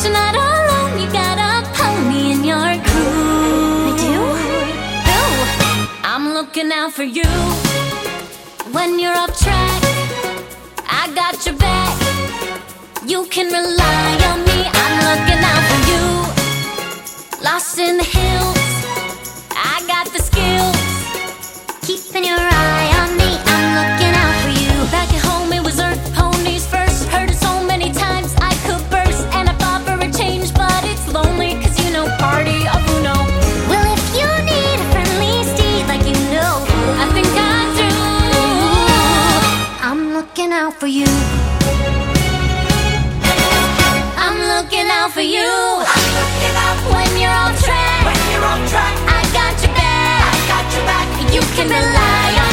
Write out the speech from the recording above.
you're not alone, you got a pony in your crew. I do? Who? I'm looking out for you. When you're off track, I got your back. You can rely on me, I'm looking out for you. Lost in the hills, I got the skills. Keeping your eye on me, I'm looking out for you. Back at home it was earth ponies first. Heard it so many times I could burst. And I fought for a change, but it's lonely, cause you know party of Uno. Well, if you need a friendly steed like you know, I think I do. I'm looking out for you. I'm looking out for you. I'm looking out when you're off track. When you're off track, I got your back. I got your back. You can rely on